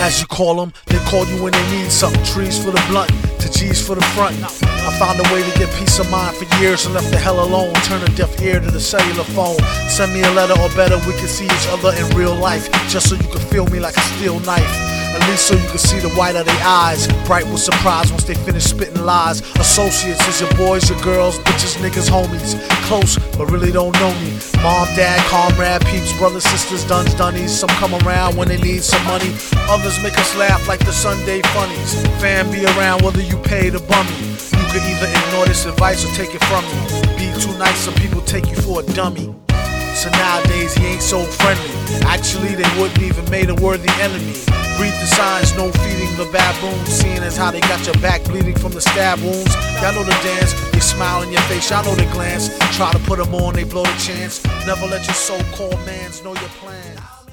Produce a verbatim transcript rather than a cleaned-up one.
as you call them. They call you when they need something. Trees for the blunt, to G's for the front. I found a way to get peace of mind for years and left the hell alone. Turn a deaf ear to the cellular phone. Send me a letter or better, we can see each other in real life, just so you can feel me like a steel knife. At least so you can see the white of their eyes, bright with surprise once they finish spitting lies. Associates is your boys, your girls, bitches, niggas, homies. Close, but really don't know me. Mom, dad, comrade, peeps, brothers, sisters, duns, dunnies. Some come around when they need some money. Others make us laugh like the Sunday funnies. Fan be around whether you pay the bummy. You can either ignore this advice or take it from me. Be too nice, some people take you for a dummy. So nowadays he ain't so friendly. Actually they wouldn't even made a worthy enemy. Read the signs, no feeding the baboons. Seeing as how they got your back bleeding from the stab wounds. Y'all know the dance, they smile in your face, y'all know the glance. Try to put them on, they blow the chance. Never let your so-called mans know your plans.